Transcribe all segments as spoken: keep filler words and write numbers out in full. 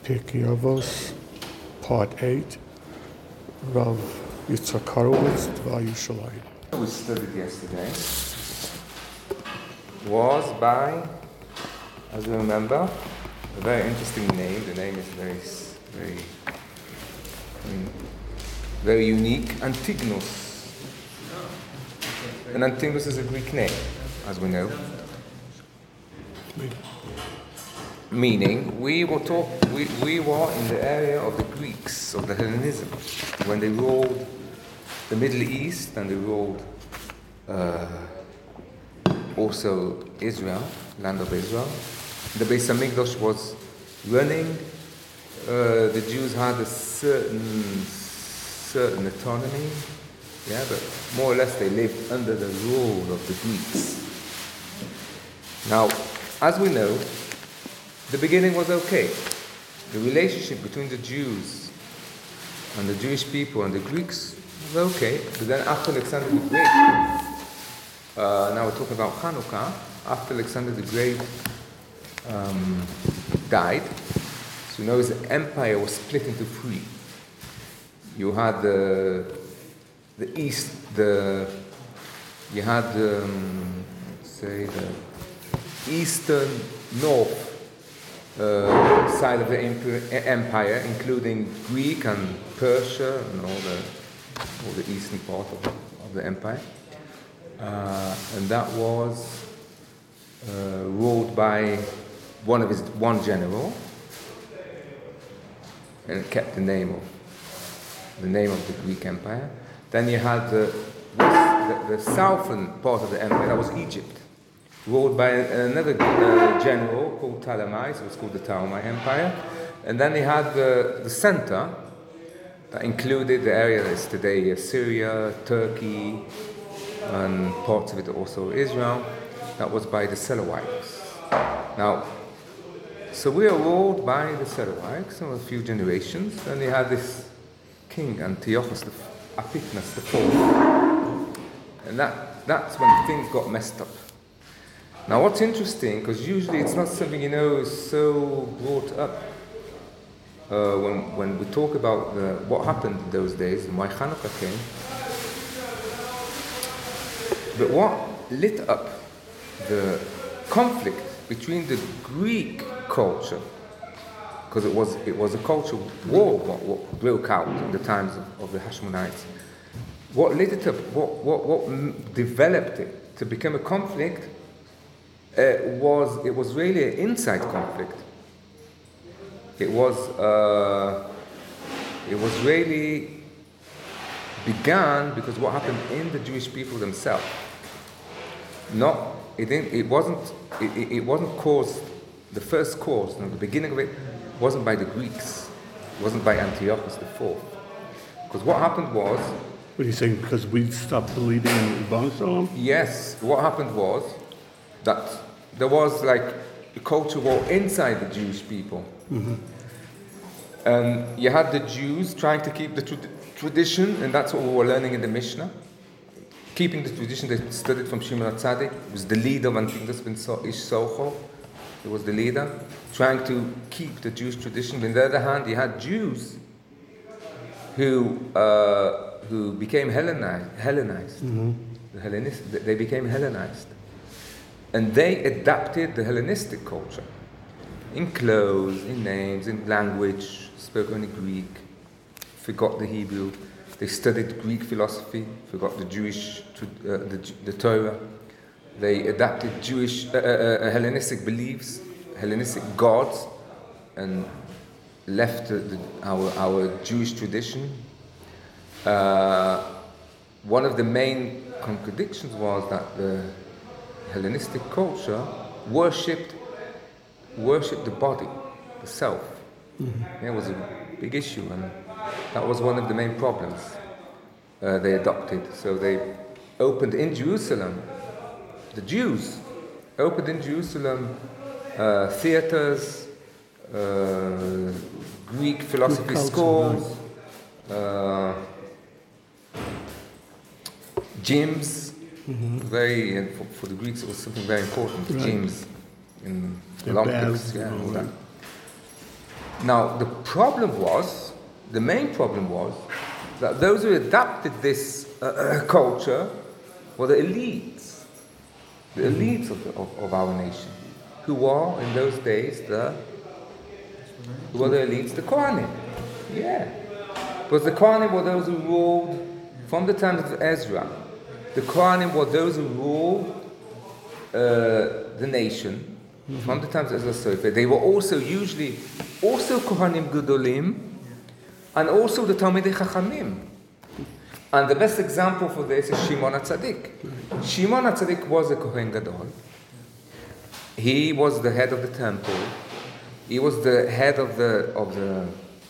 Pirkei Avos, Part eight, Rav Yitzhak Horowitz, Dvar Yerushalayim. We studied yesterday was by, as you remember, a very interesting name. The name is very, very, I mean, very unique. Antigonus. And Antigonus is a Greek name, as we know. Meaning, we were talk, we, we were in the area of the Greeks, of the Hellenism, when they ruled the Middle East and they ruled uh, also Israel, land of Israel. The Beis Hamikdash was running. Uh, the Jews had a certain certain autonomy, yeah, but more or less they lived under the rule of the Greeks. Now, as we know, the beginning was okay. The relationship between the Jews and the Jewish people and the Greeks was okay. But then after Alexander the Great, uh, now we're talking about Hanukkah, after Alexander the Great um, died, so you know his empire was split into three. You had the the east, the you had um, say the eastern north uh, side of the empire, including Greek and Persia and all the all the eastern part of, of the empire, uh, and that was uh, ruled by one of his one general, and it kept the name of the name of the Greek Empire. Then you had the the, the southern part of the empire, that was Egypt, ruled by another uh, general called Ptolemy, so it was called the Ptolemy Empire. And then you had the, the center, that included the area that is today Syria, Turkey, and parts of it also Israel. That was by the Seleucids. Now, so we are ruled by the Seleucids for a few generations. Then you had this king, Antiochus the Epiphanes the fourth, and that that's when things got messed up. Now, what's interesting, because usually it's not something you know is so brought up uh, when when we talk about the, what happened in those days and why Hanukkah came. But what lit up the conflict between the Greek culture, because it was it was a cultural war what, what broke out in the times of, of the Hashemonites. What lit it up, what what what developed it to become a conflict uh, was it was really an inside conflict. It was uh, it was really began because what happened in the Jewish people themselves. Not it didn't it wasn't it, it, it wasn't caused. The first cause, you know, the beginning of it, wasn't by the Greeks. It wasn't by Antiochus the fourth. Because what happened was... What are you saying, because we stopped believing in Ribono Shel Olam? Yes, what happened was that there was like a culture war inside the Jewish people. Mm-hmm. And you had the Jews trying to keep the tra- tradition, and that's what we were learning in the Mishnah. Keeping the tradition they studied from Shimon HaTzadik. It was the leader of Antigonus ben Ish Socho. He was the leader, trying to keep the Jewish tradition. But on the other hand, you had Jews who uh, who became Hellenized. Hellenized. Mm-hmm. The Hellenist, they became Hellenized, and they adapted the Hellenistic culture in clothes, in names, in language. Spoke only Greek, forgot the Hebrew. They studied Greek philosophy, forgot the Jewish, uh, the, the Torah. They adapted Jewish, uh, uh, Hellenistic beliefs, Hellenistic gods, and left the, the, our, our Jewish tradition. Uh, one of the main contradictions was that the Hellenistic culture worshipped, worshipped the body, the self. Mm-hmm. It was a big issue, and that was one of the main problems uh, they adopted. So they opened in Jerusalem. The Jews opened in Jerusalem uh, theaters, uh, Greek philosophy Greek schools, uh, gyms. Mm-hmm. Very and for, for the Greeks, it was something very important. Right. Gyms in Their Olympics, baths, yeah, all that. Now, the problem was, the main problem was, that those who adapted this uh, culture were the elites, the elites of, the, of, of our nation, who were, in those days, the, who were the elites, the Kohanim. Yeah. Because the Kohanim were those who ruled from the times of Ezra. The Kohanim were those who ruled uh, the nation mm-hmm. from the times of Ezra Sofer. They were also usually also Kohanim Gedolim and also the Talmidei Chachamim. And the best example for this is Shimon HaTzadik. Shimon HaTzadik was a Kohen Gadol. He was the head of the temple. He was the head of the of the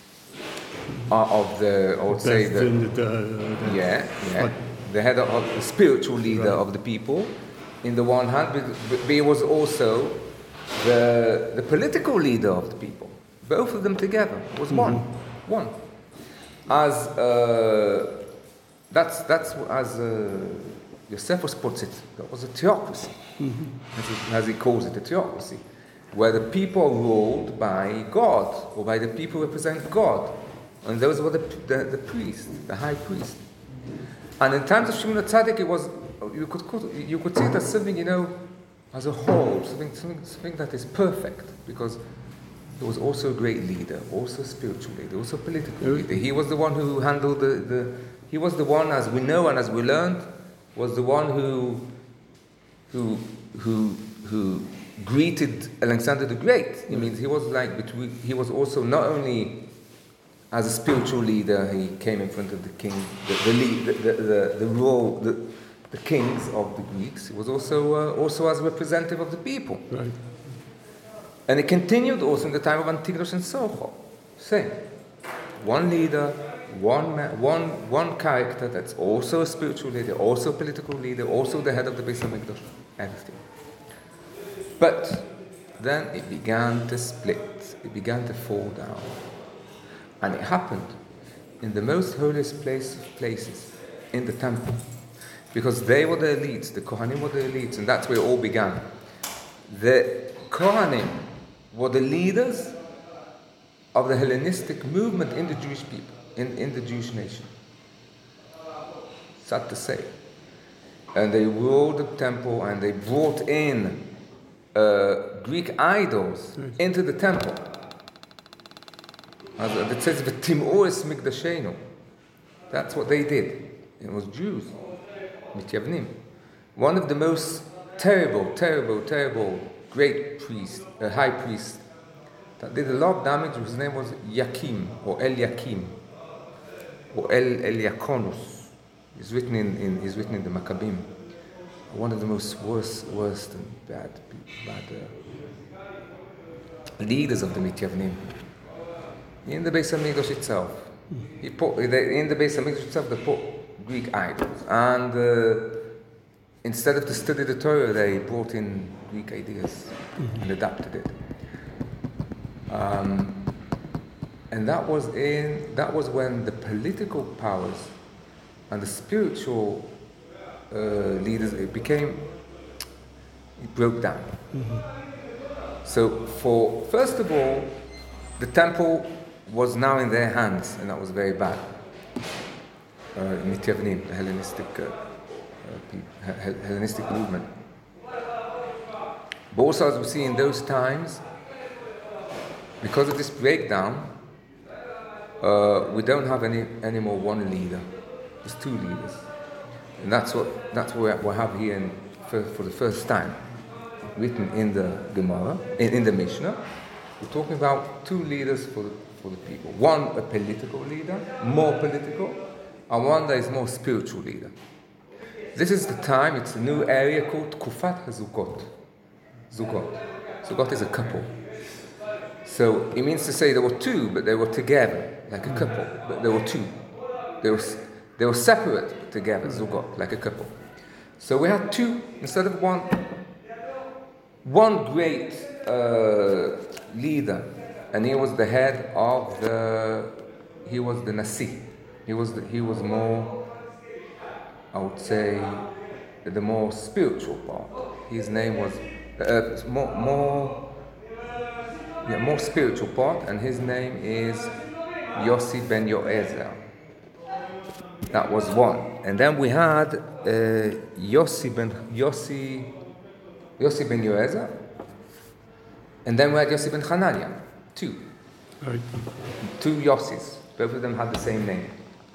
uh, of the I would say the, the, the yeah yeah the head of, of the spiritual leader right. of the people. In the one hand, but, but he was also the the political leader of the people. Both of them together was one, mm-hmm. one. As uh, that's that's as uh, Josephus puts it. That was a theocracy, mm-hmm. as, he, as he calls it, a theocracy, where the people ruled by God or by the people who represent God, and those were the the, the priest, the high priest. And in times of Shimon HaTzadik, it was you could you could see it as something, you know, as a whole, something something, something that is perfect, because he was also a great leader, also a spiritual leader, also a political leader. He was the one who handled the, the he was the one, as we know and as we learned, was the one who who who who greeted Alexander the Great. It means he was like between he was also not only as a spiritual leader, he came in front of the king, the the lead, the, the, the, the role, the, the kings of the Greeks. He was also uh, also as a representative of the people. Right. And it continued also in the time of Antigonus and Socho. Same. One leader, one man, one one character that's also a spiritual leader, also a political leader, also the head of the Beis HaMikdash, everything. But then it began to split. It began to fall down. And it happened in the most holiest place of places, in the temple. Because they were the elites, the Kohanim were the elites, and that's where it all began. The Kohanim were the leaders of the Hellenistic movement in the Jewish people, in, in the Jewish nation. Sad to say. And they ruled the temple and they brought in uh, Greek idols into the temple. As it says, "V'tim'uos mikdashenu." That's what they did. It was Jews, mityavnim. One of the most terrible, terrible, terrible great priest, a high priest, that did a lot of damage. His name was Yakim or Eliakim or El Eliakonus. He's written in, in he's written in the Maccabim. One of the most worst, worst and bad, bad uh, leaders of the mityavnim. In the Beis HaMikdash itself, he put, in the Beis HaMikdash itself, they put Greek idols, and uh, instead of to study the Torah, they brought in Greek ideas mm-hmm. and adapted it. Um, and that was in that was when the political powers and the spiritual uh, leaders it became it broke down. Mm-hmm. So, for first of all, the temple was now in their hands, and that was very bad. Uh, Mityavnim, the Hellenistic, uh, uh, Hellenistic movement. But also, as we see in those times, because of this breakdown, uh, we don't have any any more one leader. There's two leaders, and that's what that's what we have here in, for, for the first time, written in the Gemara, in, in the Mishnah. We're talking about two leaders for the, for the people. One, a political leader, more political, and one that is more spiritual leader. This is the time, it's a new area called Kufat HaZugot. Zugot. Zugot is a couple. So it means to say there were two, but they were together, like a couple. But there were two. They were, they were separate, but together, Zugot, like a couple. So we had two, instead of one, one great uh, leader, and he was the head of the, he was the Nasi. He was the, he was more, I would say, the more spiritual part. His name was uh, more, more yeah, more spiritual part, and his name is Yossi ben Yoezer. That was one. And then we had uh, Yossi ben Yossi Yossi ben Yoezer, and then we had Yossi ben Hanania, two. Right. Two Yossis. Both of them had the same name.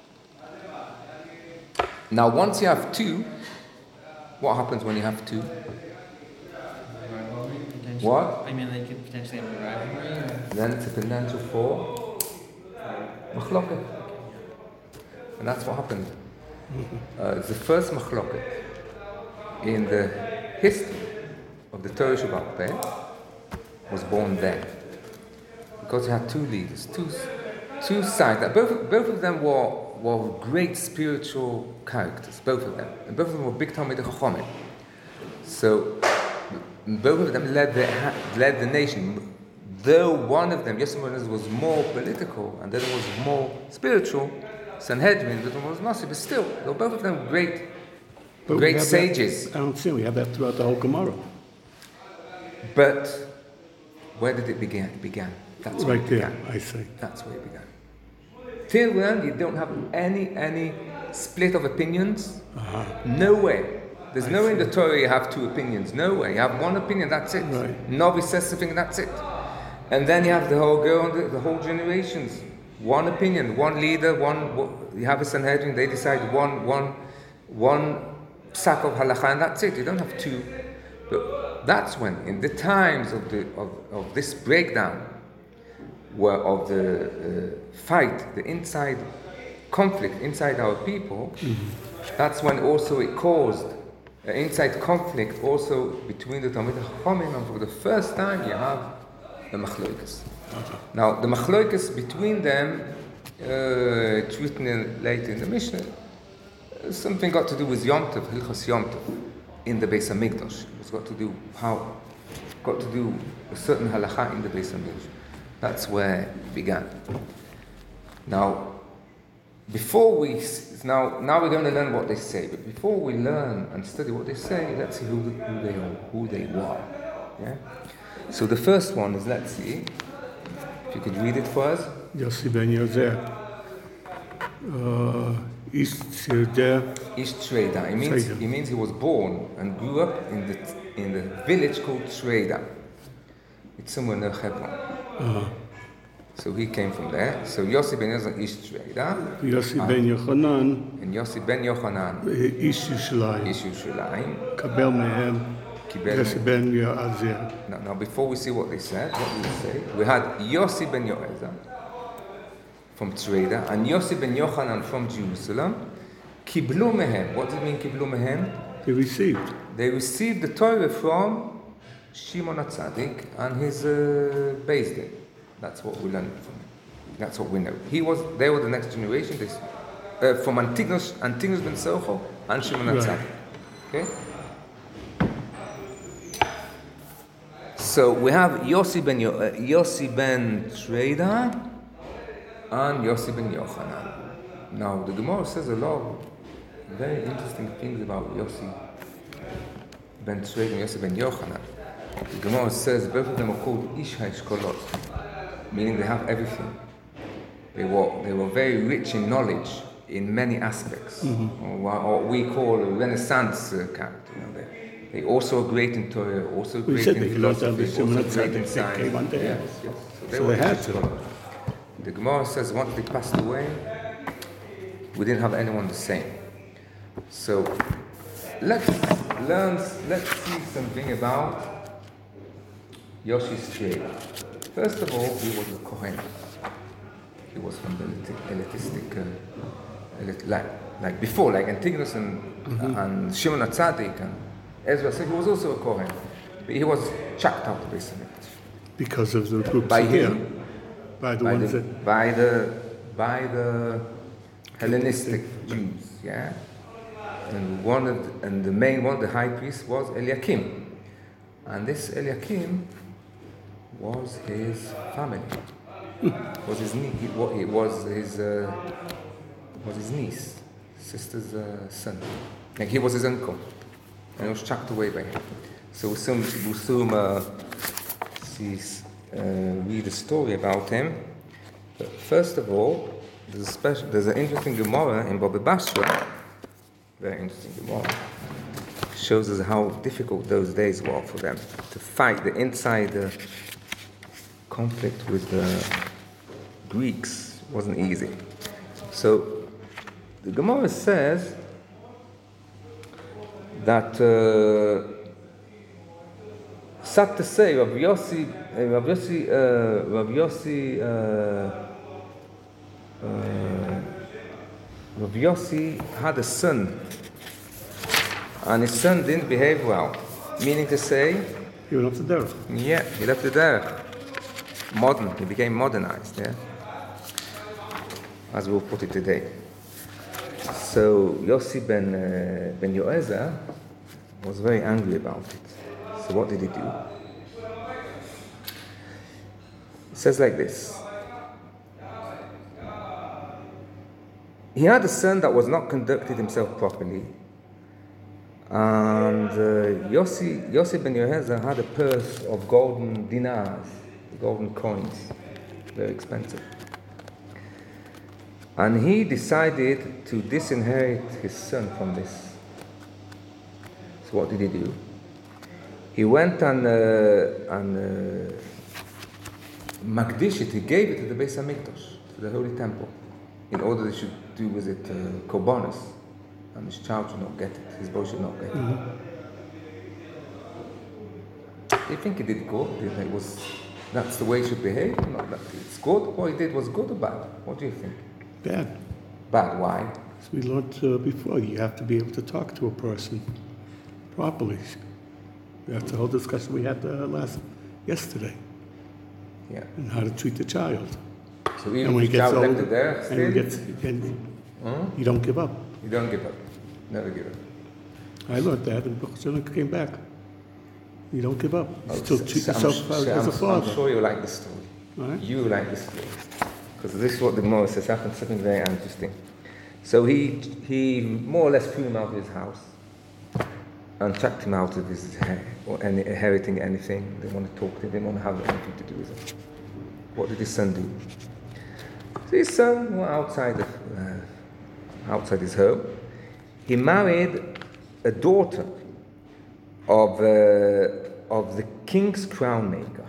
Now, once you have two, what happens when you have two? What? I mean, they could potentially have a rivalry. Then it's a potential for machloket. And that's what happened. Uh, it's the first machloket in the history of the Torah Sheba'al Peh was born then. Because you had two leaders, two, two sides. That both, both of them were, were great spiritual characters, both of them. And both of them were big Talmidei Chachamim. So, both of them led the, led the nation. Though one of them, Yossi ben Yoezer, was more political and the other was more spiritual, Sanhedrin, the other one was Nasi, but still, they were both of them great, But we great have sages. That, I don't see, we have that throughout the whole Gemara. But where did it begin? It began. That's where Right it there, began. I see. That's where it began. Till then, you don't have any any split of opinions. Uh-huh. No way. There's no way in the Torah you have two opinions. No way. You have one opinion, that's it. Right. Novi says something, that's it. And then you have the whole go on the, the whole generations. One opinion, one leader, one. You have a Sanhedrin. They decide one one one sack of halacha, and that's it. You don't have two. But that's when, in the times of the of, of this breakdown, where of the uh, fight, the inside conflict inside our people, mm-hmm. that's when also it caused an inside conflict also between the Talmidei Chachamim, and for the first time you have the machloikas. Okay. Now the machloikas between them, uh, it's written in, later in the Mishnah, uh, something got to do with Yom Tov, Hilchos Yom Tov, in the Beis Hamikdash. It's got to do how, got to do a certain halacha in the Beis Hamikdash. That's where it began. Now, before we now now we're going to learn what they say. But before we learn and study what they say, let's see who, who they are, who they were. Yeah. So the first one is, let's see if you could read it for us. Yossi ben Yoezer, uh, East Trader. East Trader. It means it means he was born and grew up in the in the village called Trader. It's somewhere near Hebron. Uh-huh. So he came from there. So Yossi ben Yoezer, East Trader. Yossi ben Yochanan. And Yossi ben Yochanan, Ish Yushalayim. Ish Yushalayim. Kabel mehem. Yossi ben Yoezer. Now, now, before we see what they said, what did they say? We had Yossi ben Yoezer from Trader and Yossi ben Yochanan from Jerusalem. Kiblu mehem. What does it mean, Kiblu mehem? They received. They received the Torah from Shimon HaTzadik and his uh, Beis Din. That's what we learned from him. That's what we know. He was. They were the next generation. This, uh, from Antigonus, Antigonus ben Socho and Shimon HaTzadik. Okay. So we have Yossi ben Yo, uh, Yossi ben Trader and Yossi ben Yochanan. Now the Gemara says a lot of very interesting things about Yossi ben Trader and Yossi ben Yochanan. The Gemara says both of them are called Ish HaEshkolot, meaning they have everything. They were they were very rich in knowledge in many aspects, mm-hmm. or what we call a Renaissance uh, character. You know, they, they also are great in Torah, also We great said in they learned philosophy, everything. also great in They science. came on there. Yes, yes. So they, So were they had Ish to. HaEshkolot. The Gemara says once they passed away, we didn't have anyone the same. So let's learn, let's see something about Yoshi's trade. First of all, he was a Kohen. He was from the elitistic, uh, elit- like, like before, like Antigonus and, mm-hmm. and Shimon HaTzadik and Ezra. So he was also a Kohen. But he was chucked out of Beis Hamikdash. Because of the groups By here. him? By the by ones the, that... by the by the Hellenistic Jews, yeah. And one of the, and the main one, the high priest, was Eliakim, and this Eliakim was his family. was his niece. He, what, he was his uh, was his niece, sister's uh, son. Like he was his uncle, and he was chucked away by him. So we assume we assume uh, he's read a story about him. But first of all, there's, a special, there's an interesting Gemara in Baba Basra, very interesting Gemara, shows us how difficult those days were for them to fight the insider conflict with the Greeks. It wasn't easy. So the Gemara says that uh, sad to say, Rabbi Yossi, uh, Rabbi Yossi, uh, Rabbi Yossi, uh, uh, Rabbi Yossi had a son, and his son didn't behave well. Meaning to say, He went up the derech. yeah, he left the derech. Modern, he became modernized, yeah, as we'll put it today. So Yossi ben uh, ben Yoezer was very angry about it. So what did he do? It says like this. He had a son that was not conducted himself properly. And uh, Yossi, Yossi ben Yoezer had a purse of golden dinars, golden coins, very expensive. And he decided to disinherit his son from this. So what did he do? He went and, uh, and uh, Magdish it, he gave it to the Beis HaMikdash, to the Holy Temple, in order they should do with it uh, korbanos, and his child should not get it, his boy should not get it. Mm-hmm. Do you think he did good? Do you think it was, that's the way he should behave? Not that it's good. What he did was good or bad? What do you think? Bad. Bad, why? As we learned uh, before, you have to be able to talk to a person properly. That's the whole discussion we had uh, last yesterday, Yeah. and how to treat the child. So And even when if he the gets child left older, it there, and still, he gets, and huh? you don't give up. You don't give up. Never give up. I learned that, and Baruch Hashem came back. You don't give up. You Oh, still so- treat so I'm yourself su- as, so as a I'm, father. I'm sure you like the story. All right? You like the story. Because this is what the Gemara says happened, something very interesting. So he he more or less threw him out of his house and chucked him out of his hair, or any, inheriting anything. They didn't want to talk to him, they didn't want to have anything to do with him. What did his son do? So his son went outside, of, uh, outside his home. He married a daughter of, uh, of the king's crown maker.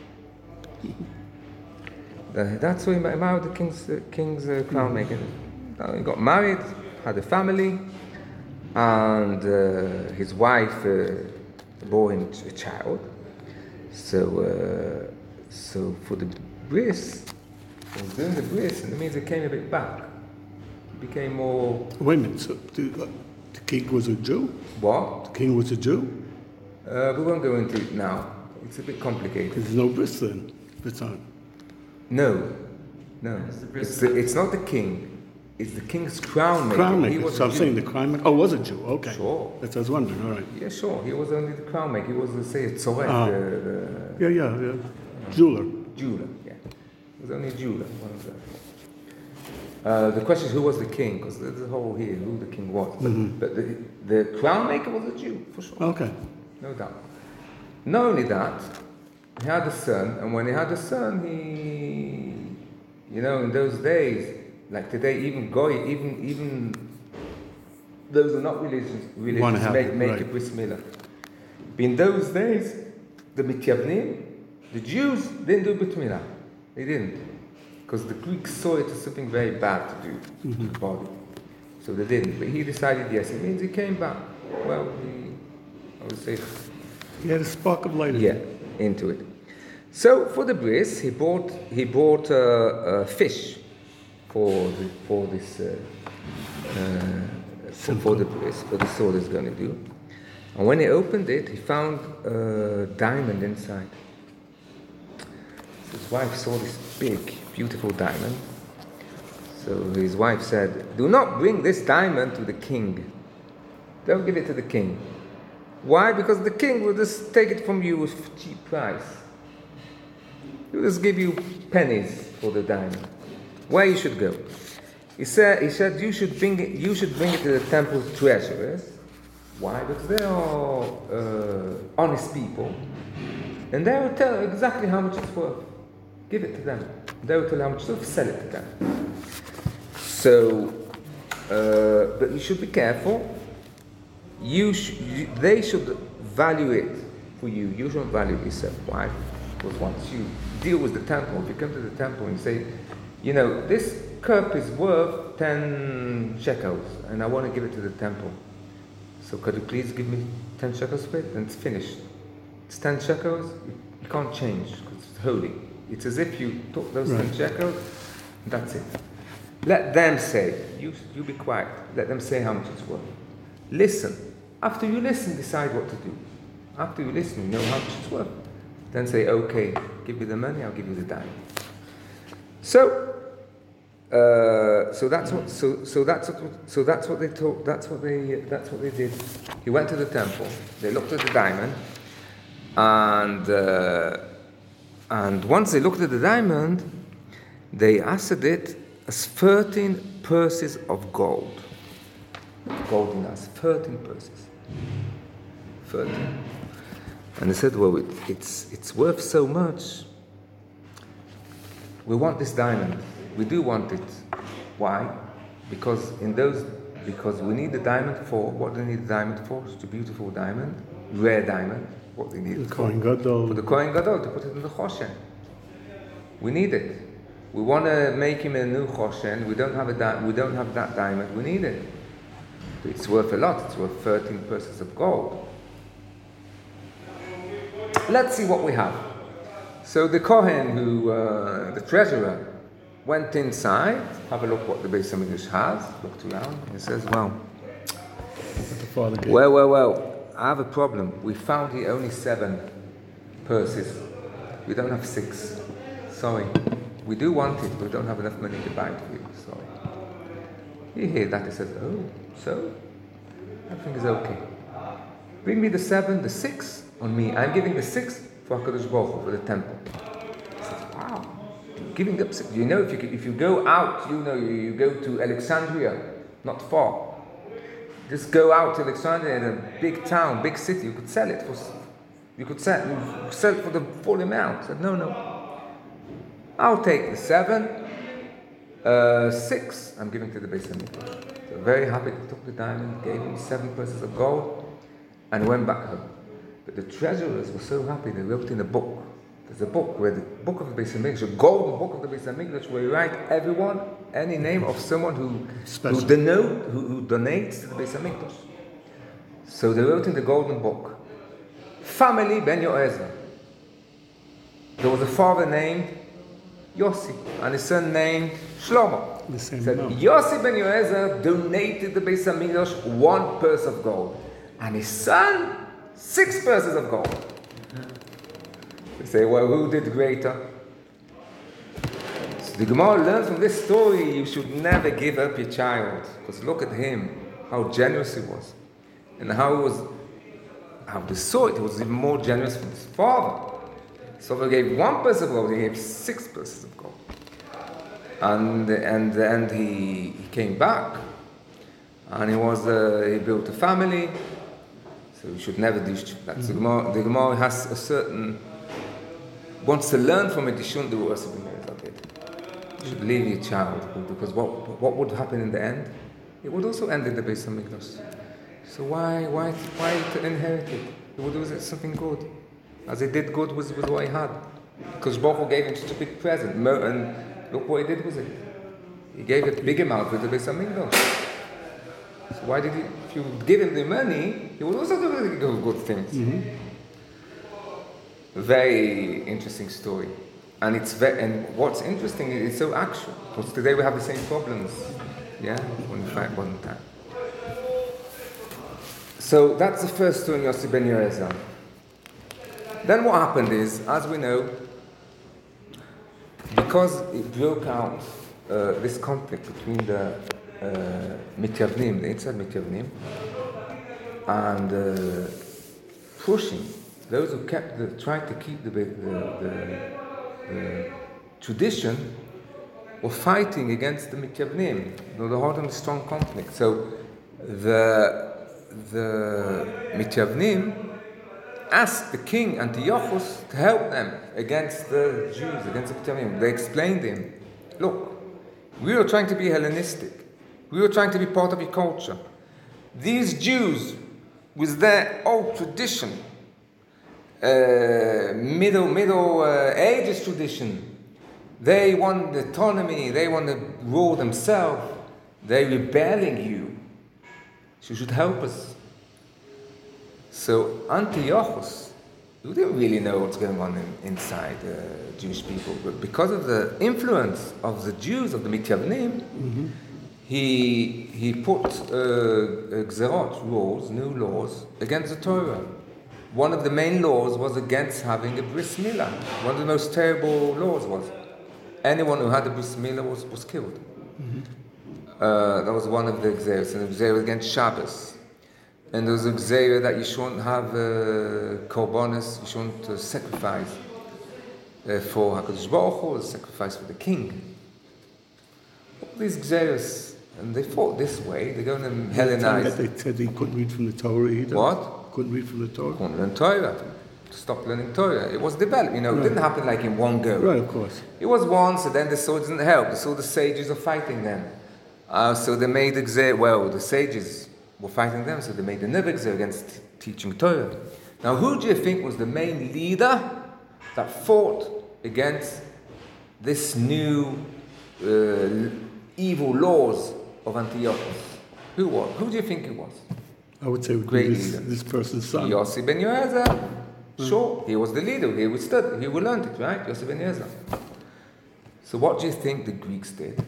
Uh, that's who he ma- married, the king's, uh, king's uh, crown maker. Uh, he got married, had a family, and uh, his wife uh, bore him a child. So, uh, so for the bris, he was doing the bris, and it means it came a bit back. It became more. Wait a minute. So the, uh, the king was a Jew? What? The king was a Jew? Uh, we won't go into it now. It's a bit complicated. There's no bris then. It's on. No, no. It's the bris- It's, the, it's not the king. It's the king's crown maker. Crown He maker. was So a I'm Jew. saying the crown maker. Oh, was a Jew. Okay. Sure. That's what I was wondering. All right. Yeah, sure. He was only the crown maker. He was, the say, tzorek, Ah. the, the Yeah, yeah, yeah. Jeweler. jeweler. Yeah, he was only a jeweler. One of the. Uh, the question is who was the king? Because there's a whole here who the king was. But, Mm-hmm. but the, the crown maker was a Jew for sure. Okay. No doubt. Not only that, he had a son, and when he had a son, he, you know, in those days, like today, even goy, even even those who are not religious, Wanna religious have make, it, make right. a bris milah. But in those days, the mityavnim, the Jews didn't do brit milah. They didn't, because the Greeks saw it as something very bad to do Mm-hmm. to the body, so they didn't. But he decided yes. It means he came back. Well, he, I would say. He had a spark of light in Yeah, him. into it. So for the bris, he bought he bought uh, a fish for the, for this uh, uh, for, for the bris, for the sword is going to do. And when he opened it, he found a diamond inside. So his wife saw this big, beautiful diamond. So his wife said, "Do not bring this diamond to the king. Don't give it to the king. Why? Because the king will just take it from you with cheap price. He'll just give you pennies for the diamond. Where you should go?" He said, "He said you should bring it. You should bring it to the temple's treasurers. Why? Because they are uh, honest people, and they will tell exactly how much it's worth. Give it to them. They will tell you how much it's worth, sell it to them. So, uh, but you should be careful. You, sh- you they should value it for you. You shouldn't value it yourself. Why? Because once you deal with the temple, if you come to the temple and say, you know, this cup is worth ten shekels, and I want to give it to the temple. So could you please give me ten shekels for it? And it's finished. It's ten shekels, you can't change because it's holy. It's as if you took those right. ten shekels, and that's it. Let them say, you, you be quiet, let them say how much it's worth. Listen. After you listen, decide what to do. After you listen, you know how much it's worth. Then say, okay, give me the money, I'll give you the dime. So, uh, so that's what. So, so that's what. So that's what they told. That's what they. That's what they did. He went to the temple. They looked at the diamond, and uh, and once they looked at the diamond, they assayed it as thirteen purses of gold. Golden as thirteen purses. Thirteen. And they said, well, it, it's it's worth so much. We want this diamond. We do want it. Why? Because in those, because we need the diamond for, what do we need the diamond for? It's a beautiful diamond, rare diamond. What do we need the it for? Kohen Gadol. For the Kohen Gadol, to put it in the Choshen. We need it. We want to make him a new Choshen. We don't have a di- we don't have that diamond. We need it. It's worth a lot. It's worth thirteen purses of gold. Let's see what we have. So the Kohen, who uh, the treasurer, went inside, have a look what the Beis Hamikdash has, looked around, and says, well, well, well, well, I have a problem. We found here only seven purses. We don't have six. Sorry. We do want it, but we don't have enough money to buy it for you. Sorry. You hear that? He says, oh, so? Everything is okay. Bring me the seven, the six on me. I'm giving the six for HaKadosh Baruch Hu, for the temple. He says, wow. Giving up six. You know, if you if you go out, you know, you, you go to Alexandria, not far. Just go out to Alexandria, in a big town, big city. You could sell it for, you could sell, you could sell it for the full amount. I said, no, no. I'll take the seven, uh, six. I'm giving to the Beis Hamikdash. So very happy. They took the diamond, gave him seven purses of gold, and went back home. But the treasurers were so happy. They wrote in a book. There's a book where the book of the Beis Hamikdash, a golden book of the Beis Hamikdash, where you write everyone, any name of someone who who, denote, who, who donates to the Beis Hamikdash. So they wrote in the golden book, family Ben Yoezer. There was a father named Yossi and a son named Shlomo. The same said, Yossi Ben Yoezer donated the Beis Hamikdash one purse of gold, and his son six purses of gold. They say, well, who did greater? So the Gemara learns from this story, you should never give up your child. Because look at him, how generous he was. And how he was, how they saw it, he was even more generous from his father. So he gave one purse of gold, he gave six purses of gold. And and and he, he came back. And he was, uh, he built a family. So you should never do that. Mm-hmm. The Gemara, the Gemara has a certain, wants to learn from it, you shouldn't do what Yosi did. You should leave your child, because what what would happen in the end? It would also end in the Beis Hamikdash. So why why why to inherit it? He would do something good, as he did good with, with what he had. Because Baruch Hu gave him such a big present, and look what he did with it. He gave a big amount with the Beis Hamikdash. So why did he? If you give him the money, he would also do good, good things. Mm-hmm. Very interesting story, and it's very. And what's interesting is it's so actual. Because today we have the same problems. Yeah, when we fight one time. So that's the first story in Yossi Ben Yoezer. Then what happened is, as we know, because it broke out uh, this conflict between the uh, Mityavnim, the inside Mityavnim, and uh, pushing those who kept the, tried to keep the, the, the, the tradition, were fighting against the Mityavnim. You know, they had a strong conflict. So the the Mityavnim asked the king Antiochus to help them against the Jews, against the Ptolemies. They explained to him, look, we were trying to be Hellenistic. We were trying to be part of your culture. These Jews, with their old tradition, uh, middle middle uh, ages tradition, they want autonomy, they want to rule themselves. They're rebelling you. So you should help us. So Antiochus, who didn't really know what's going on in, inside uh, Jewish people, but because of the influence of the Jews, of the Mityavnim, mm-hmm. he he put uh, Gzerot, rules, new laws, against the Torah. One of the main laws was against having a bris milah. One of the most terrible laws was anyone who had a bris milah was, was killed. Mm-hmm. Uh, that was one of the Gzeros, and the Gzera against Shabbos. And there was a Gzera that you shouldn't have uh, korbanos, you shouldn't uh, sacrifice uh, for HaKadosh Baruch Hu, sacrifice for the king. All these Gzeros, and they fought this way, they're going to Hellenize. They said he couldn't read from the Torah either. What? Couldn't read from the Torah. Couldn't learn Torah. Stop learning Torah. It was developed, you know, right. It didn't happen like in one go. Right, of course. It was once, and then the sword didn't help. They saw the sages are fighting them. Uh, so they made the Gzer, well, the sages were fighting them, so they made the Nebuch Gzer against teaching Torah. Now, who do you think was the main leader that fought against this new uh, evil laws of Antiochus? Who was? Who do you think it was? I would say it would Great be this, leader. this person's son. Yossi ben Yoezer. Mm. Sure, he was the leader. He would study. He would learn it, right? Yossi ben Yoezer. So what do you think the Greeks did?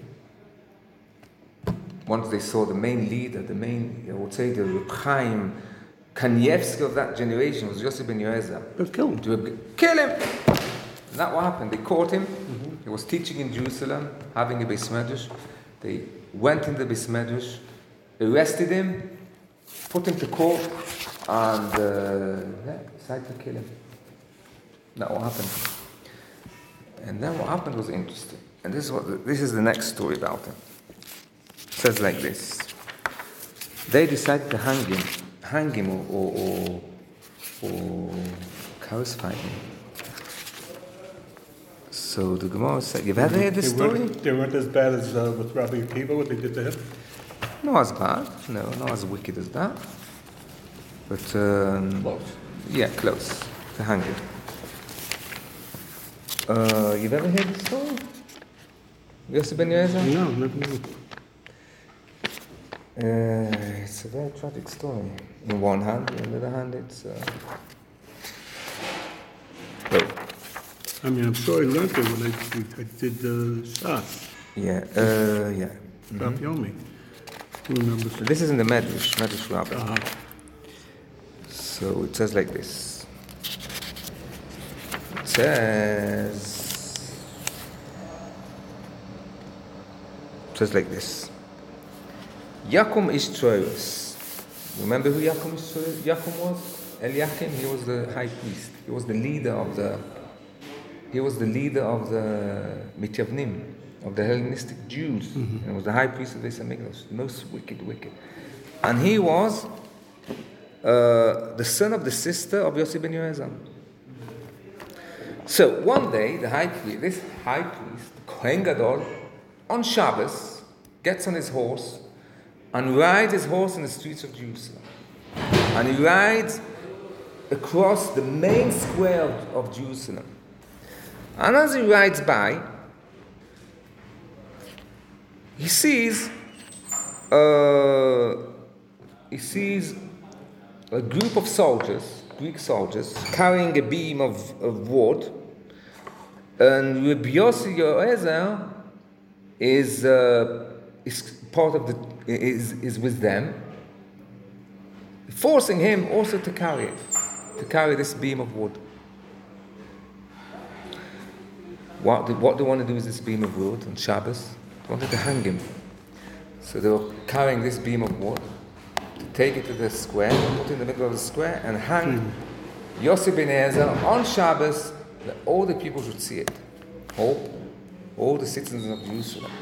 Once they saw the main leader, the main, I would say the Reb Chaim Kanievsky of that generation was Yossi ben Yoezer. But kill him. To kill him! And that's what happened. They caught him. Mm-hmm. He was teaching in Jerusalem, having a Beis Medrash. They went in the Beis Medrash, arrested him, put him to court, and uh, yeah, decided to kill him. That's what happened. And then what happened was interesting. And this is what the, this is the next story about him. It says like this. They decided to hang him, hang him or, or, or, or crucify him. So the Gemara said, you've ever heard this they story? Weren't, they weren't as bad as uh, with Rabbi Akiva, what they did to him? Not as bad, no, not as wicked as that. But, um, Close. Yeah, close to hang him. Uh, you've ever heard this story? Yossi ben Yoezer? No, never knew. Uh, it's a very tragic story. On one hand, on the other hand, it's. Uh... Oh. I mean, I'm sure I learned it when I, I did uh, Shas. Yeah, uh, yeah. Rabbi Yomi. Who remembers? So this is in the Medrash, Medrash Rabbah. Uh-huh. So it says like this. It says. It says like this. Yakum is Troilus. Remember who Yakum is Yakum was? Eliakim, he was the high priest. He was the leader of the he was the leader of the Mityavnim, of the Hellenistic Jews. Mm-hmm. And he was the high priest of the Beis the most wicked, wicked. And he was uh, the son of the sister of Yossi ben Yoezer. So one day, the high priest, this high priest, Kohen Gadol, on Shabbos, gets on his horse and rides his horse in the streets of Jerusalem. And he rides across the main square of, of Jerusalem. And as he rides by, he sees uh, he sees a group of soldiers, Greek soldiers, carrying a beam of, of wood, and Rabbi Yossi Yoezer is uh, is part of the is is with them, forcing him also to carry it, to carry this beam of wood. What do, what they want to do with this beam of wood on Shabbos? They wanted to hang him. So they were carrying this beam of wood to take it to the square, put it in the middle of the square, and hang mm. Yossi ben Yoezer on Shabbos, that all the people should see it. All, all the citizens of Jerusalem.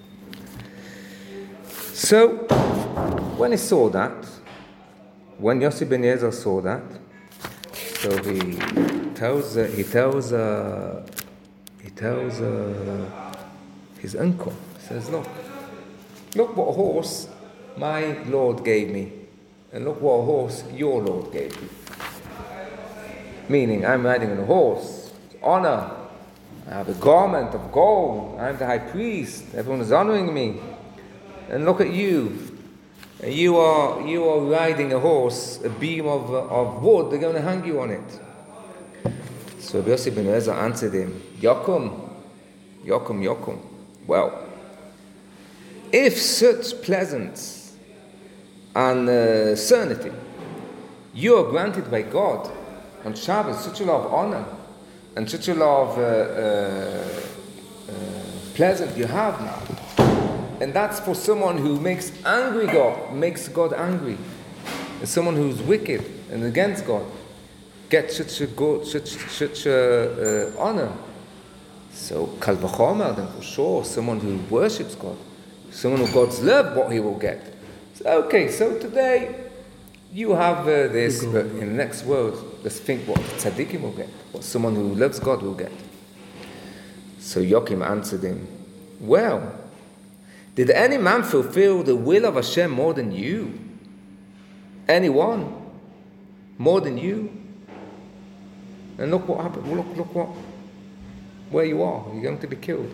So, when he saw that, when Yossi ben Yoezer saw that, So he tells, uh, he tells, uh, he tells uh, his uncle, he says, look, look what a horse my Lord gave me, and look what a horse your Lord gave you. Meaning, I'm riding on a horse, honor. I have a garment of gold. I'm the high priest. Everyone is honoring me. And look at you. And you are you are riding a horse, a beam of uh, of wood. They're going to hang you on it. So Rabbi Yossi ben Eliezer answered him, Yokum, Yokum, Yokum. Well, if such pleasance and uh, serenity you are granted by God on Shabbos, such a lot of honor and such a lot of uh, uh, uh, pleasant you have now, and that's for someone who makes angry God, makes God angry, and someone who's wicked and against God, gets such a good, such such a uh, honor. So Kal Vachomer, then for sure, someone who worships God, someone who God's love, what he will get. So, okay, so today you have uh, this, but in the next world, let's think what tzaddikim will get, what someone who loves God will get. So Yochim answered him, well, did any man fulfill the will of Hashem more than you? Anyone? More than you? And look what happened, look, look what, where you are, you're going to be killed.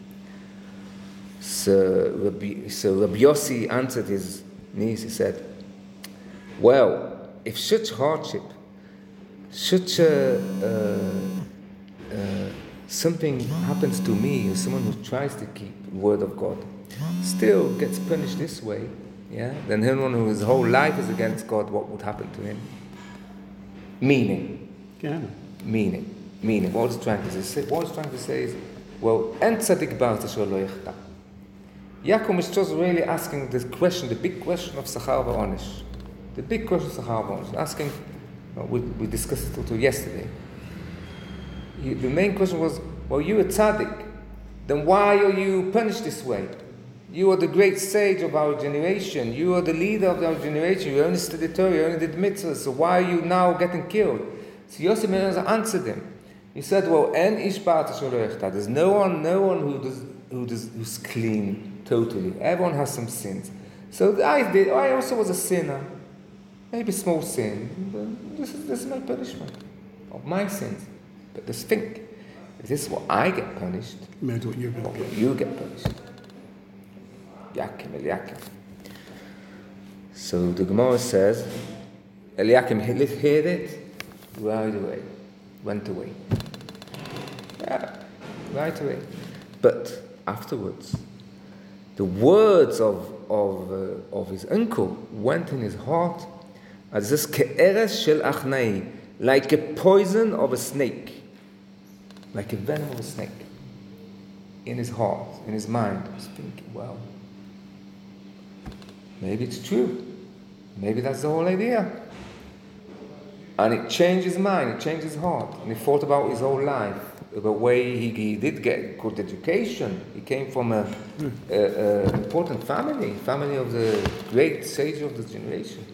So Rabbi, so Rabbi Yossi answered his niece, he said, well, if such hardship, such a, uh, uh, something happens to me, or someone who tries to keep the word of God, still gets punished this way, yeah, then anyone whose whole life is against God, what would happen to him? Meaning. Yeah. Meaning. Meaning. What he's trying to say, what he's trying to say is, well, en tzaddik ba'artz asher lo yechta. Yaakov is just really asking this question, the big question of Sachar v'Onish. The big question of Sachar v'Onish. Asking, well, we, we discussed it until yesterday. He, the main question was, well, you a tzaddik, then why are you punished this way? You are the great sage of our generation. You are the leader of our generation. You only studied Torah, you only did mitzvahs. So why are you now getting killed? So Yossi ben Eliezer answered him. He said, well, en ish ba'artz asher lo yechta. There's no one, no one who does, who does, who's clean totally. Everyone has some sins. So I did. I also was a sinner. Maybe small sin. But this is this is my punishment of my sins. But just think, if this is what I get punished, Imagine what you're going what to will get. you get punished? Yakim, Eliakim. So the Gemara says, Eliakim heard it right away, went away. Yeah, right away. But afterwards, the words of of uh, of his uncle went in his heart as this ke'eres shel achnai, like a poison of a snake, like a venom of a snake. In his heart, in his mind, he was thinking, well, maybe it's true. Maybe that's the whole idea. And it changed his mind, it changed his heart. And he thought about his whole life, the way he, he did get good education. He came from a, a, a important family, family of the great sage of the generation.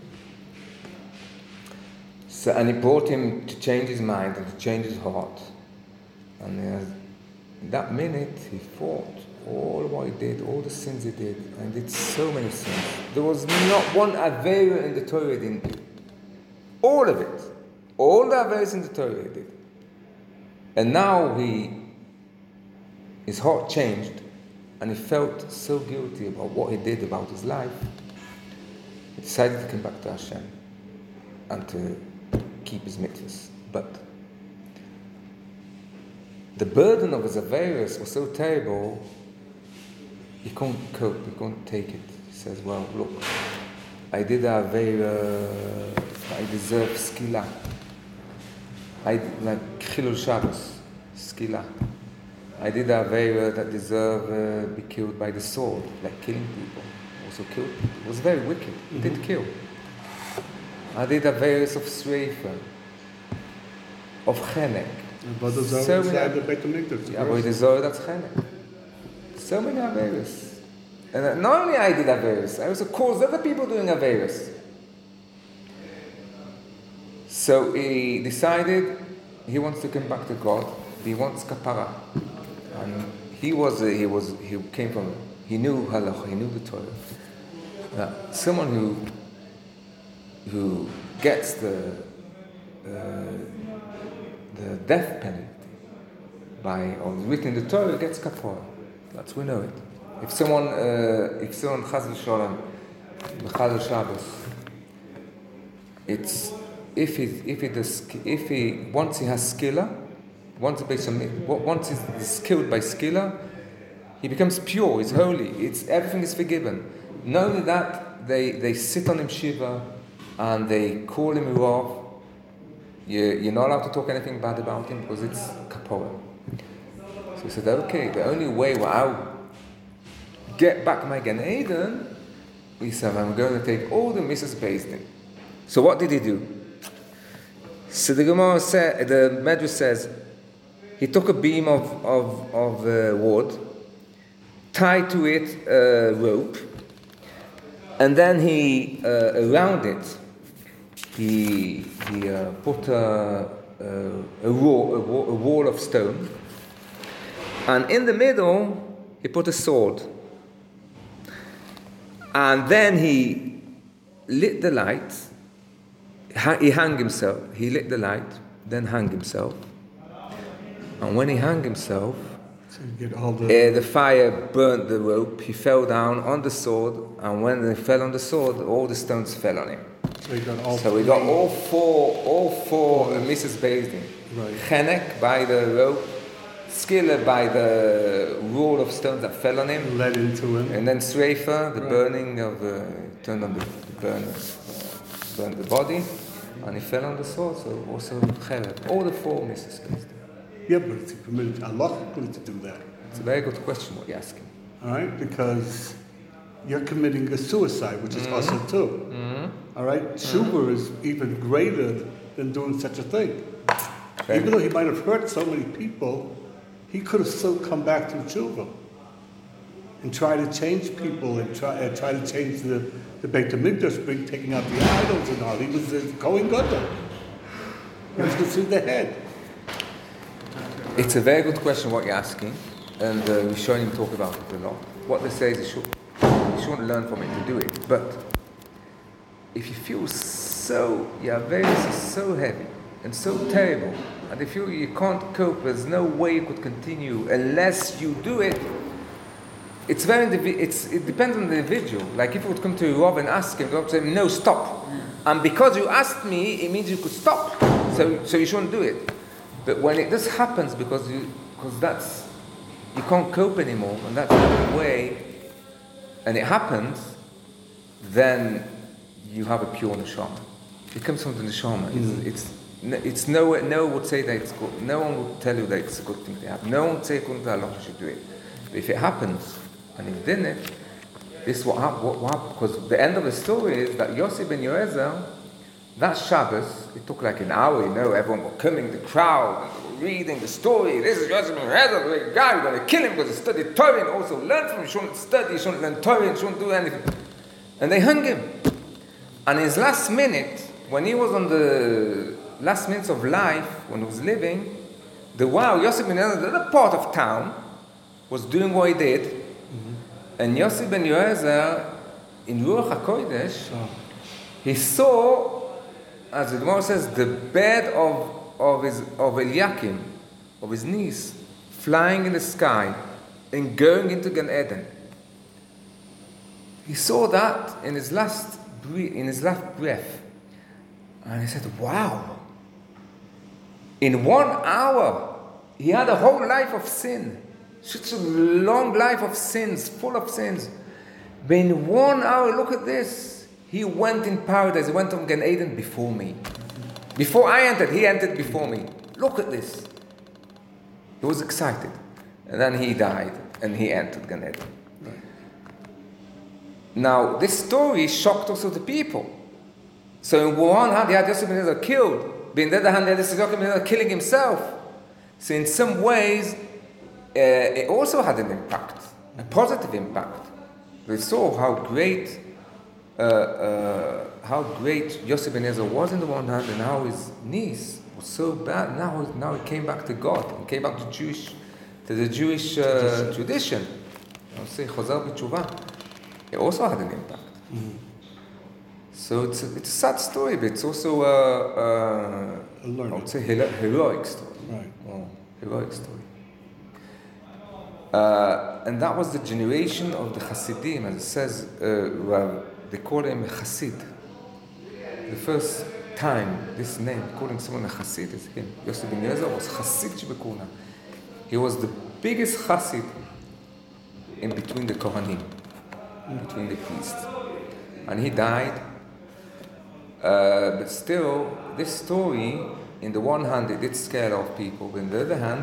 So, and it brought him to change his mind and to change his heart. And uh, in that minute, he thought all what he did, all the sins he did, and did so many sins. There was not one Aveira in the Torah he didn't do. All of it. All the Aveiras in the Torah he did. And now he, his heart changed, and he felt so guilty about what he did about his life. He decided to come back to Hashem and to keep his mitzvahs. But the burden of his Aveiras was so terrible, he couldn't cope, he couldn't take it. He says, well, look, I did a Aveira, I deserve skila. I did, like Chilul Shabbos, skila. I did a Aveira that deserved to uh, be killed by the sword, like killing people. Also killed people. It was very wicked. He mm-hmm. did kill. I did Aveiras of Sreifa, of Chenek. But the Zohar So inside the many, Beit HaMikdash. yeah, but the Zohar, that's Chenek. So many Aveiras. And not only I did Aveiras, I also caused other people doing Aveiras. So he decided he wants to come back to God. He wants kapara, and he was he was he came from he knew halach, he knew the Torah. That someone who who gets the uh, the death penalty by or written in the Torah gets kapara. That's we know it. If someone uh, if someone chas v'sholem b'chal Shabbos, it's if he if he does if he once he has skilla, once based on once he's skilled by skilla, he becomes pure. He's holy. It's everything is forgiven. Not only that, they they sit on him shiva, and they call him rav. You, you're not allowed to talk anything bad about him because it's kapora. So he said, okay, the only way where I'll get back my Gan Eden, he said, I'm going to take all the Missus Bezdin. So what did he do? So the Gemara said, the Medrash says, he took a beam of of of uh, wood, tied to it a rope, and then he uh, around it he he uh, put a a, a, wall, a wall a wall of stone, and in the middle he put a sword, and then he lit the light. He hung himself. He lit the light, then hung himself. And when he hung himself, So you get all the... uh, the fire burnt the rope. He fell down on the sword, and when he fell on the sword, all the stones fell on him. So you got all So we got all four, all four uh, Missus Bezdin. Right. Chenek by the rope, Skilla by the roll of stones that fell on him, led into him. and then Sreifa, the Right. burning of the turned on the, the burn, uh, burned the body, and he fell on the sword. So also Chenek, all the four Missus Bezdin. Yeah, but it's permitted halachically to do that. It's a very good question what you're asking. All right, because you're committing a suicide, which is Mm-hmm. also too. All right, tshuva is even greater than doing such a thing. Okay. Even though he might have hurt so many people, he could have still come back through tshuva and try to change people and try uh, try to change the the Beit Hamikdash, bring taking out the idols and all. He was the Kohen Gadol. He was considered the head. It's a very good question what you're asking, and uh, we shouldn't talk about it a lot. What they say is you, should, you shouldn't learn from it to do it, but if you feel so, your veins is so heavy and so terrible, and if you feel you can't cope, there's no way you could continue unless you do it, it's very, indivi- it's, it depends on the individual. Like if you would come to Rob and ask him, Rob would say, no, stop. And because you asked me, it means you could stop. So, so you shouldn't do it. But when it just happens because you, because that's, you can't cope anymore, and that's the way, and it happens, then you have a pure neshama. It comes from the neshama. Mm. It's, it's, it's no, no one would say that it's good. No one would tell you that it's a good thing to have. No one would say according to Allah you should do it. But if it happens, and you didn't it, this is what happened. What, what happened? Because the end of the story is that Yossi ben Yoezer, that Shabbos, it took like an hour, you know, everyone was coming, the crowd, reading the story. This is Yossi ben Yoezer, the great guy, we're going to kill him because he studied Torah and also learned from him. He shouldn't study, he shouldn't learn Torah, he shouldn't do anything. And they hung him. And his last minute, when he was on the last minutes of life, when he was living, the wow, Yossi ben Yoezer, the other part of town, was doing what he did. Mm-hmm. And Yossi ben Yoezer, in Ruach HaKodesh, Oh. he saw, as the Gemara says, the bed of of his of Eliakim, of his niece, flying in the sky and going into Gan Eden. He saw that in his last bre- in his last breath, and he said, "Wow! In one hour, he had a whole life of sin, such a long life of sins, full of sins. But in one hour, look at this. He went in paradise. He went on Gan Eden before me. Before I entered, he entered before me. Look at this." He was excited. And then he died, and he entered Gan Eden. Right. Now, this story shocked also the people. So in one hand, he had Yosef ben Yoezer killed. But in the other hand, he had Yosef ben Yoezer killing himself. So in some ways, uh, it also had an impact, a positive impact. They saw how great uh, uh, how great Yosef ben Ezra was in the one hand, and how his niece was so bad. Now, now he came back to God. He came back to Jewish, to the Jewish uh, tradition. I'll say Chazar b'tshuva. It also had an impact. Mm-hmm. So it's a, it's a sad story, but it's also a, a A learning. I would say hero- heroic story. Right. Oh, heroic story. Uh, and that was the generation of the Hasidim, as it says, uh, well, they call him a Hasid. The first time this name, calling someone a Hasid, is him. Yosef ben Yezer was Hasid Shebekuna. He was the biggest Hasid in between the Kohanim, between the priests. And he died. Uh, but still, this story, in the one hand, it did scare off people, but on the other hand,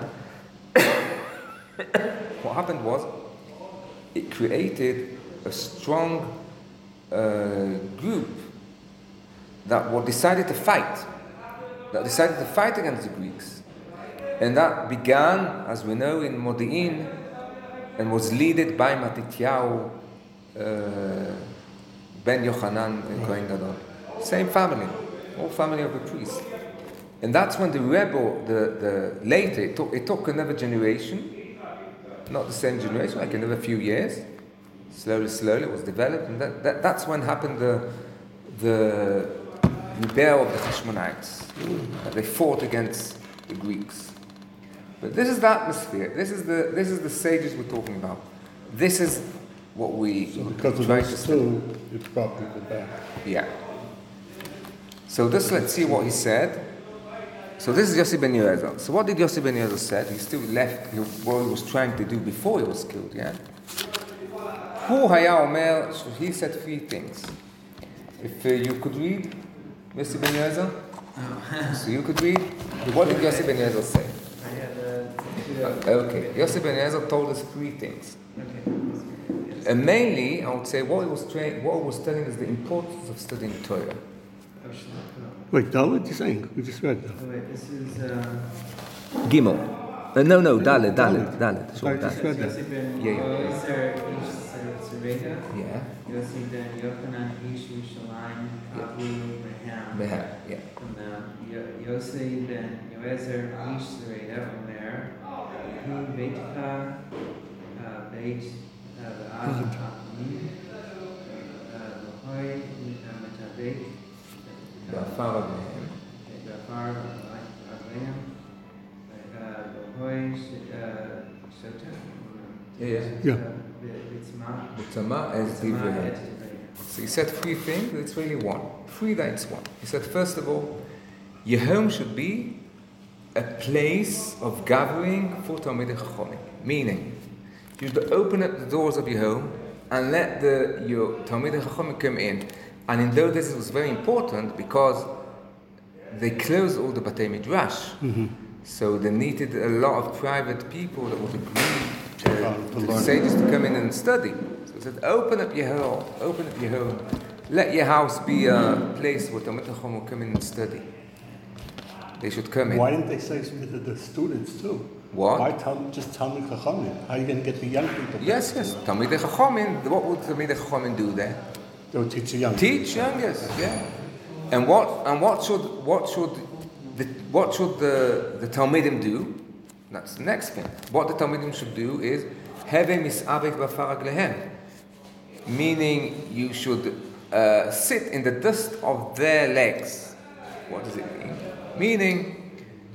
what happened was, it created a strong uh, group that were decided to fight, that decided to fight against the Greeks. And that began, as we know, in Modi'in, and was led by Matityahu uh, ben Yochanan and Kohen Gadol. Same family, all family of the priests. And that's when the rebel, the, the later, it took, it took another generation, not the same generation, like another few years. Slowly, slowly it was developed, and that, that, that's when happened the, the rebel of the Hashmonites. That they fought against the Greeks. But this is the atmosphere, this is the, this is the sages we're talking about. This is what we So because of try to those study. two, it brought people back. Yeah. So this, let's see what he said. So this is Yossi ben Yehuda. So what did Yossi ben Yehuda said? He still left what he was trying to do before he was killed, yeah? Hu haya omer, so he said three things. If uh, you could read, Yossi ben Yehuda? So you could read? What did Yossi ben Yehuda say? I had uh, Uh, okay, Yossi ben Yehuda told us three things. okay. And mainly, I would say, what he was, tra- what he was telling us the importance of studying Torah. Oh, shit. Wait, Dal, what are you saying? We just read that. Oh, wait, this is. Uh, Gimel. Uh, no, no, Dalet, Dalet, Dalet. I Sure, just Dalet. read that. Yossi ben Yeah, yeah. Yozer ish Tzurega. Yeah. Yossi ben Yochanan ish Yerushalayim Abu Mehem. Mehem, yeah. From the Yo- Yossi ben Yoezer ish Tzurega Omer. Hu Beitka uh, Beit uh, Ba'ad Ha'amim. L'hoi Metabek. Ba'afar Mehem. Ba'afar Agleim. L'hoi Shota. Yeah, yeah. Yeah. B'tzma. B'tzama as Divrehem. So he said three things, it's really one. Three that it's one. He said, first of all, your home should be a place of gathering for Talmidei Chachomim. Meaning, you should open up the doors of your home and let the your Talmidei Chachomim come in. And in those days it was very important because they closed all the Batei Midrash. Mm-hmm. So they needed a lot of private people that would agree to, Uh, to to the learn. sages to come in and study. So he said, open up your home, open up your home. Let your house be a place where Talmidei Chacham will come in and study. They should come in. Why didn't they say something to the students too? What? Why tell, just tell me Chachamim? How are you going to get the young people? Yes, yes. Talmidei Chachamim, what would Talmidei Chachamim do there? They would teach the young Teach youngest, yeah. And what and what should what should the what should the the Talmidim do? That's the next thing. What the Talmidim should do is have a misabek b'afar aglehem, meaning you should uh, sit in the dust of their legs. What does it mean? Meaning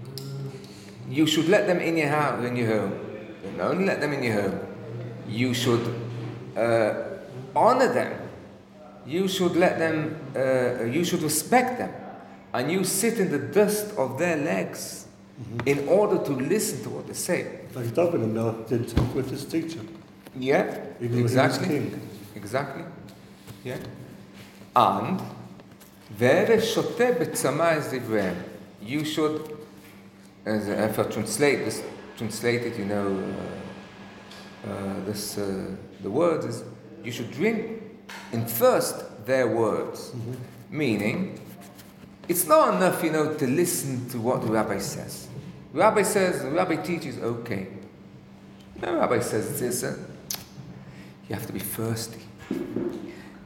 you should let them in your house, in your home. You don't only let them in your home. You should uh, honor them. You should let them, uh, you should respect them. And you sit in the dust of their legs mm-hmm. in order to listen to what they say. Like David and Melech did with his teacher. Yeah, Even when he was exactly. king. Exactly. Yeah. And, Vere shote betzama es divrehem. You should, as if I translate this, translate it, you know, uh, uh, this, uh, the words is, you should drink in thirst their words. Mm-hmm. Meaning, it's not enough, you know, to listen to what the rabbi says. The rabbi says, the rabbi teaches, okay. The rabbi says this, uh, you have to be thirsty.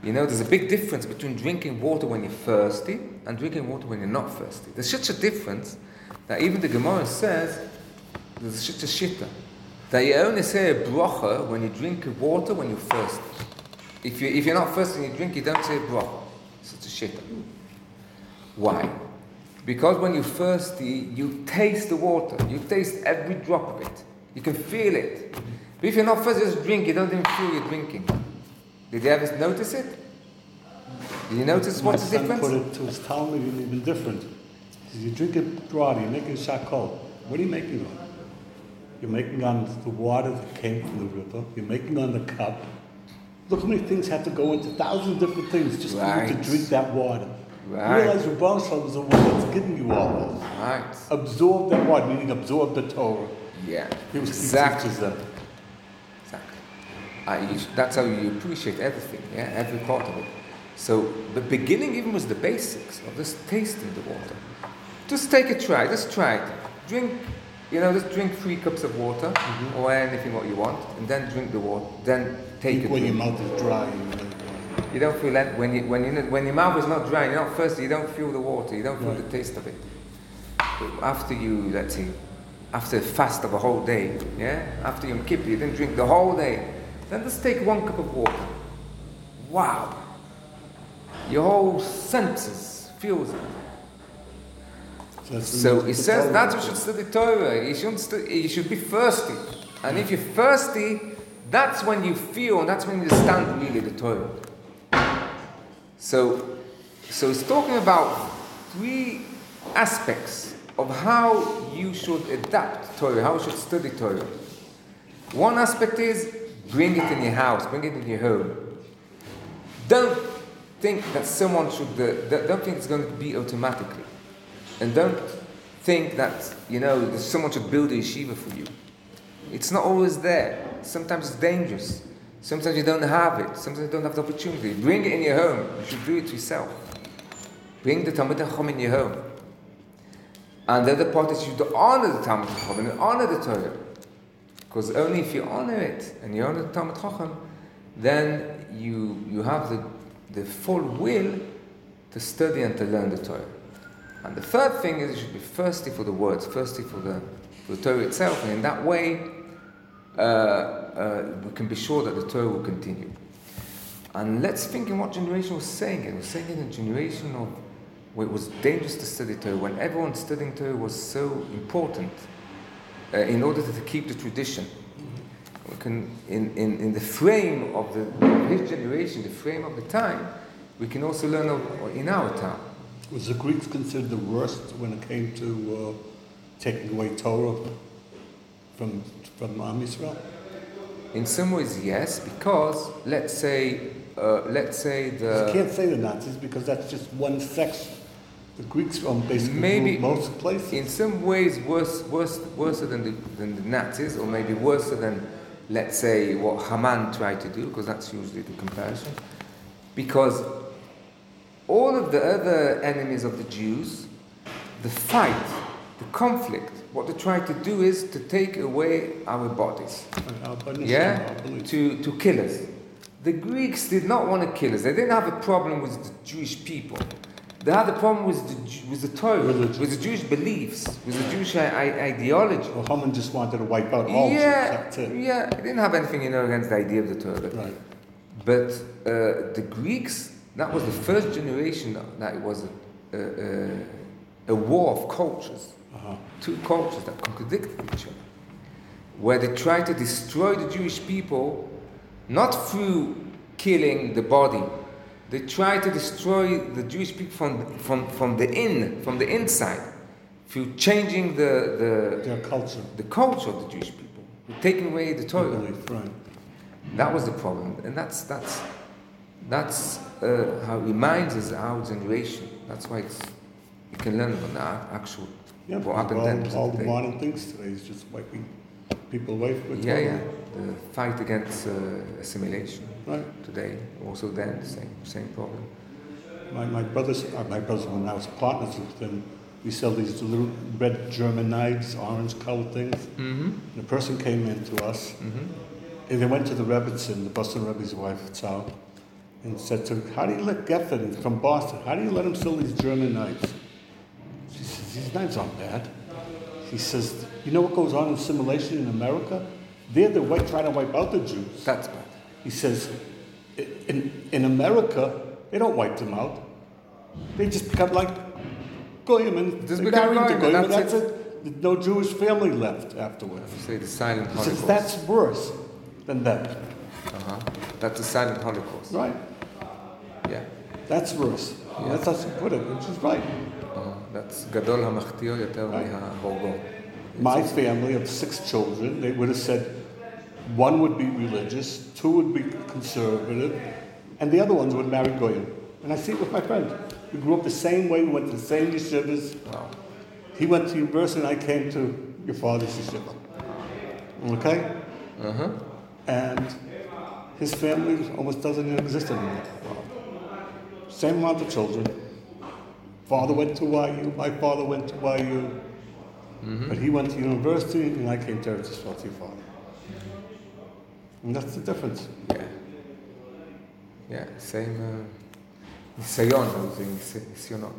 You know, there's a big difference between drinking water when you're thirsty and drinking water when you're not thirsty. There's such a difference that even the Gemara says there's such a shitta that you only say a bracha when you drink water when you're thirsty. If you if you're not thirsty and you drink, you don't say a bracha. It's such a shitta. Why? Because when you're thirsty, you taste the water. You taste every drop of it. You can feel it. But if you're not thirsty, just drink. You don't even feel you're drinking. Did you ever notice it? Did you notice what's the difference? My son put it to his Talmud even different. He says, you drink it broad, you're making shakol. What are you making on? You're making on the water that came from the river. You're making on the cup. Look how many things have to go into, thousands of different things just Right. for you to drink that water. Right. You realize Rabban Shalom is the one that's giving you all this. Right. Absorb that water, meaning absorb the Torah. Yeah. He was Exactly. teaches them. Exactly. Uh, you, that's how you appreciate everything, yeah, every part of it. So the beginning even was the basics of just tasting the water. Just take a try, just try it. Drink, you know, just drink three cups of water Mm-hmm. or anything what you want, and then drink the water. Then take Think it. when your mouth is dry. You know, You don't feel that when you when you when your mouth is not dry, you're not thirsty. You don't feel the water. You don't feel Right. the taste of it. But after you, let's say, after a fast of a whole day, yeah, after Yom Kippur, you didn't drink the whole day. Then just take one cup of water. Wow, your whole senses feels it. that's the So most- it the says Torah. that's what should study Torah. You shouldn't stu- you should be thirsty, and if you're thirsty, that's when you feel, and that's when you understand really the Torah. So, so it's talking about three aspects of how you should adapt Torah, how you should study Torah. One aspect is bring it in your house, bring it in your home. Don't think that someone should, uh, don't don't think it's going to be automatically. And don't think that, you know, that someone should build a yeshiva for you. It's not always there. Sometimes it's dangerous. Sometimes you don't have it. Sometimes you don't have the opportunity. Bring it in your home. You should do it yourself. Bring the Talmud Chacham in your home. And the other part is you should honor the Talmud Chacham and honor the Torah. Because only if you honor it and you honor the Talmud Chacham, then you you have the, the full will to study and to learn the Torah. And the third thing is you should be thirsty for the words, thirsty for the, for the Torah itself, and in that way uh, uh, we can be sure that the Torah will continue. And let's think in what generation was saying it. It was saying it in a generation of where it was dangerous to study Torah, when everyone studying Torah was so important uh, in order to, to keep the tradition. We can, in, in, in the frame of, the, of his generation, the frame of the time, we can also learn of, in our time. Was the Greeks considered the worst when it came to uh, taking away Torah from from Am Yisrael? In some ways, yes, because let's say, uh, let's say You the can't say the Nazis because that's just one section. The Greeks um, basically maybe ruled most places. in some ways worse, worse, worse than the than the Nazis, or maybe worse than, let's say, what Haman tried to do, because that's usually the comparison. Because all of the other enemies of the Jews, the fight, the conflict, what they try to do is to take away our bodies. Our punishment, Yeah? our belief. To, to kill us. The Greeks did not want to kill us. They didn't have a problem with the Jewish people. They had a problem with the, Ju- with the Torah, Religion. with the Jewish beliefs, with the Jewish I- I- ideology. Well, Haman just wanted to wipe out all Jews. Yeah, That's it. yeah. They didn't have anything, you know, against the idea of the Torah. Right. But uh, the Greeks, that was the first generation that, that it was a, a, a, a war of cultures. Uh-huh. Two cultures that contradicted each other, where they tried to destroy the Jewish people, not through killing the body. They tried to destroy the Jewish people from, from, from the in, from the inside, through changing the, Their culture. the, the culture of the Jewish people, taking away the Their Torah. belief, right. That was the problem, and that's that's that's uh, how it reminds us our generation. That's why it's you can learn from the a- actual Yeah, what because happened all, then. to all the today. modern things today is just wiping people away from it. Yeah, yeah. The fight against uh, assimilation Right. today, also then same same problem. My, my brothers, uh, my brothers, when I was partners with them, we sell these little red German knives, orange colored things. Mm-hmm. And a person came in to us, Mm-hmm. and they went to the Rebbitzin, the Boston Rebbe's wife, Tzal, and said to her, how do you let Geffen, he's from Boston, how do you let him sell these German knives? She says, these knives aren't bad. He says, you know what goes on in assimilation in America? They're the white trying to wipe out the Jews. That's bad. He says, in, in America, they don't wipe them out. They just become like goyim and Just they become marry into goyim, goyim, and and that's that's it. There's no Jewish family left afterwards. You say the silent He says, Holocaust. that's worse than that. Uh-huh. That's the silent Holocaust. Right. Yeah. That's worse. Yeah. That's how she put it, and she's right. Uh, that's גדול המחטיא יותר Right. מההורגו. My family of six children, they would have said one would be religious, two would be conservative, and the other ones would marry goyim. And I see it with my friend. We grew up the same way. We went to the same yeshivas. Wow. He went to university, and I came to your father's yeshiva. Okay? Uh-huh. And his family almost doesn't even exist anymore. Same amount of children. Father went to Y U, my father went to Y U, Mm-hmm. but he went to university, and I came to Eretz Yisrael to your father. And that's the difference. Yeah. Yeah, same uh, ניסיון, זה ניס- ניסיונות.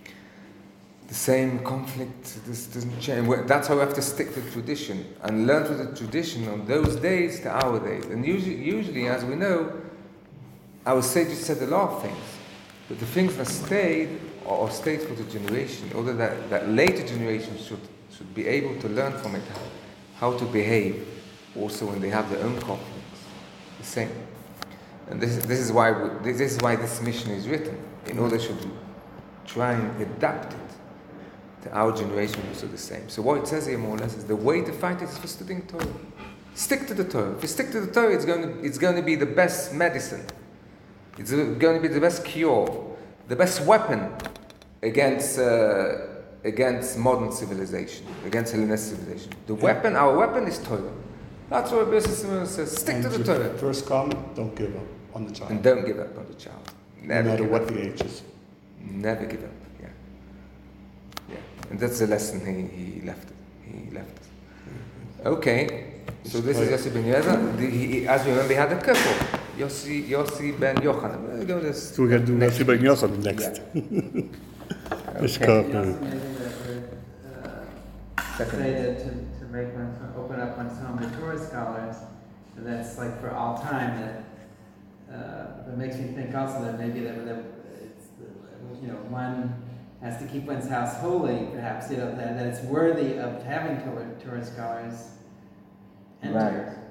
The same conflict, this doesn't change. Well, that's why we have to stick to tradition and learn from the tradition of those days to our days. And usually, usually, as we know, our sages said a lot of things, but the things that stayed or stayed for the generation, in order that, that later generations should, should be able to learn from it how to behave also when they have their own conflicts. The same. And this, this is why we, this is why this mission is written, in order to try and adapt it to our generation, also the same. So what it says here more or less is the way to fight it is for studying Torah. Stick to the Torah. If you stick to the Torah, it's going to, it's going to be the best medicine. It's going to be the best cure, the best weapon against uh, against modern civilization, against Hellenistic civilization. The weapon, our weapon is Torah. That's what Rabbi Yossi says. Stick to And the your Torah. First comment, don't give up on the child. And don't give up on the child. no Never matter give what up. the age is. Never give up. Yeah. Yeah. And that's the lesson he, he left it. He left it. Okay. So this is Yossi ben Yehuda. The- he- As we remember, he had a couple. Yossi, Yossi ben Yochanan. We'll go this. So we're going to do next Rashi Ben week. Yosef next. This Okay. cup, You also uh, maybe that would uh, Second. say that to, to make one, open up one's home to Torah scholars, and that's like for all time. That uh, that makes me think also that maybe that, that it's, you know, one has to keep one's house holy, perhaps, you know, that, that it's worthy of having Torah, Torah scholars enter. Right.